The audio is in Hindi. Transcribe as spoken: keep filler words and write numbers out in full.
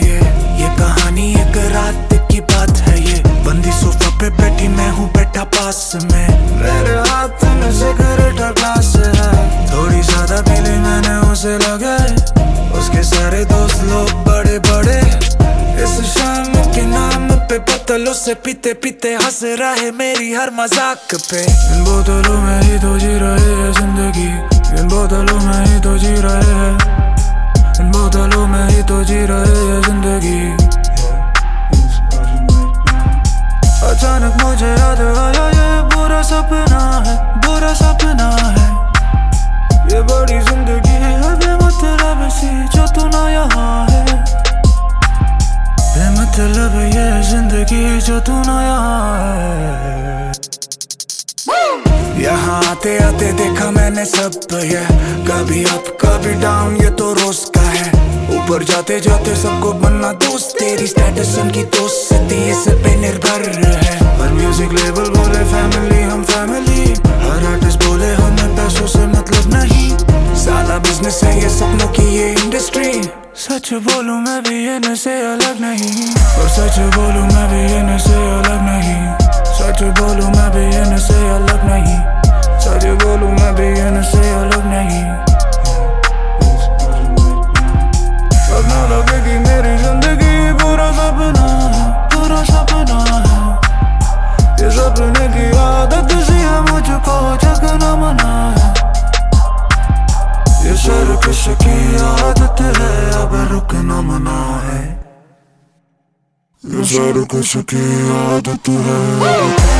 ये ये कहानी एक रात की बात है। ये बंदी सोफा पे बैठी, मैं हूँ बैठा पास में। मेरे हाथ में सिगरेट और ग्लास है। थोड़ी ज्यादा पीली मैंने उसे लगे। उसके सारे दोस्त लोग बड़े बड़े। इस शाम के नाम पे बोतलों से पीते पीते हंस रहे मेरी हर मजाक पे। इन बोतलों में ही तो जी रहे है जिंदगी। इन बोतलों में ही तो जी रहे हैं। इन बोतलों में ही तो जी रहे है जिंदगी। अचानक मुझे याद आया ये बुरा सपना है, बुरा सपना है। ये बड़ी जिंदगी है बेमतलब सी जो तू ना यहाँ है। बेमतलब ये जिंदगी जो तू ना यहाँ है। यहाँ आते आते देखा मैंने सब ये, कभी अप कभी डाउन ये तो रोज का है। ऊपर जाते जाते सबको बनना दोस्त, तेरी स्टेटस उनकी दोस्ती इस पे निर्भर है। हर म्यूजिक लेबल बोले फैमिली हम फैमिली। हर आर्टिस्ट बोले हमें पैसों से मतलब नहीं। साला बिजनेस है ये सपनों की ये इंडस्ट्री। सच बोलूं मैं भी इनसे अलग नहीं। और सच बोलूं मैं भी इनसे अलग नहीं। सच बोलूं मैं भी इनसे अलग नहीं। सच बोलूं मैं भी इनसे अलग नहीं। अब ना लगे कि मेरी जिंदगी बुरा सपना है, बुरा सपना है। ये सपने की आदत सी है मुझको जगना मना है। ये सर्कस की आदत है अब रुकना मना है। ये सर्कस की आदत है।